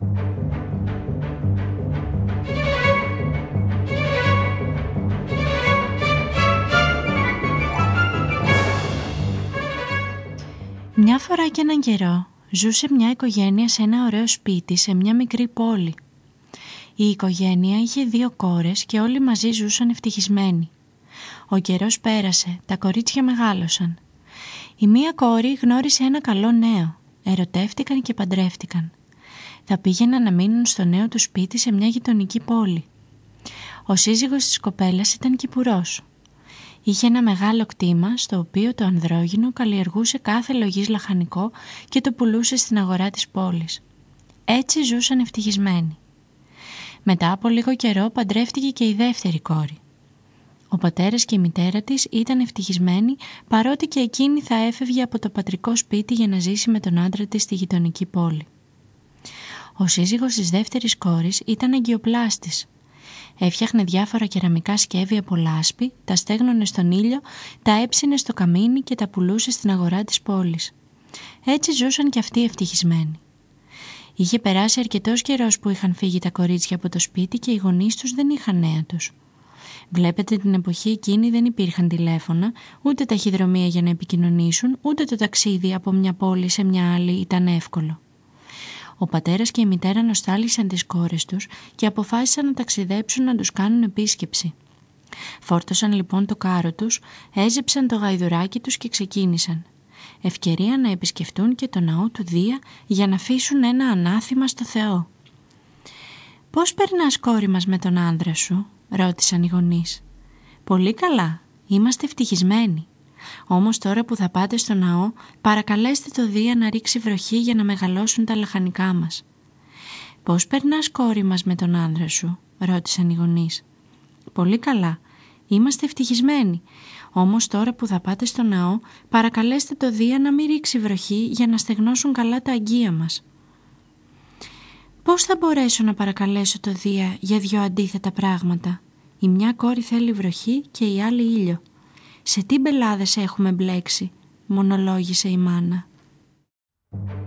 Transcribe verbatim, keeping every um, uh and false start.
Μια φορά και έναν καιρό ζούσε μια οικογένεια σε ένα ωραίο σπίτι σε μια μικρή πόλη. Η οικογένεια είχε δύο κόρες και όλοι μαζί ζούσαν ευτυχισμένοι. Ο καιρός πέρασε, τα κορίτσια μεγάλωσαν. Η μία κόρη γνώρισε ένα καλό νέο, ερωτεύτηκαν και παντρεύτηκαν. Θα πήγαιναν να μείνουν στο νέο του σπίτι σε μια γειτονική πόλη. Ο σύζυγος της κοπέλας ήταν κηπουρός. Είχε ένα μεγάλο κτήμα στο οποίο το ανδρόγυνο καλλιεργούσε κάθε λογής λαχανικό και το πουλούσε στην αγορά της πόλης. Έτσι ζούσαν ευτυχισμένοι. Μετά από λίγο καιρό παντρεύτηκε και η δεύτερη κόρη. Ο πατέρας και η μητέρα της ήταν ευτυχισμένοι, παρότι και εκείνη θα έφευγε από το πατρικό σπίτι για να ζήσει με τον άντρα της στη γειτονική πόλη. Ο σύζυγος της δεύτερης κόρης ήταν αγκιοπλάστης. Έφτιαχνε διάφορα κεραμικά σκεύη από λάσπη, τα στέγνωνε στον ήλιο, τα έψινε στο καμίνι και τα πουλούσε στην αγορά της πόλης. Έτσι ζούσαν και αυτοί ευτυχισμένοι. Είχε περάσει αρκετός καιρός που είχαν φύγει τα κορίτσια από το σπίτι και οι γονείς τους δεν είχαν νέα τους. Βλέπετε, την εποχή εκείνη δεν υπήρχαν τηλέφωνα, ούτε ταχυδρομεία για να επικοινωνήσουν, ούτε το ταξίδι από μια πόλη σε μια άλλη ήταν εύκολο. Ο πατέρας και η μητέρα νοστάλγησαν τις κόρες τους και αποφάσισαν να ταξιδέψουν να τους κάνουν επίσκεψη. Φόρτωσαν λοιπόν το κάρο τους, έζεψαν το γαϊδουράκι τους και ξεκίνησαν. Ευκαιρία να επισκεφτούν και το ναό του Δία για να αφήσουν ένα ανάθημα στο Θεό. «Πώς περνάς, κόρη μας, με τον άνδρα σου?» ρώτησαν οι γονείς. «Πολύ καλά, είμαστε ευτυχισμένοι. Όμως τώρα που θα πάτε στο ναό, παρακαλέστε το Δία να ρίξει βροχή για να μεγαλώσουν τα λαχανικά μας». «Πώς περνάς, κόρη μας, με τον άνδρα σου?» ρώτησαν οι γονείς. «Πολύ καλά, είμαστε ευτυχισμένοι. Όμως τώρα που θα πάτε στο ναό, παρακαλέστε το Δία να μην ρίξει βροχή για να στεγνώσουν καλά τα αγγεία μας». «Πώς θα μπορέσω να παρακαλέσω το Δία για δυο αντίθετα πράγματα? Η μια κόρη θέλει βροχή και η άλλη ήλιο. Σε τι μπελάδες έχουμε μπλέξει?» μονολόγησε η μάνα.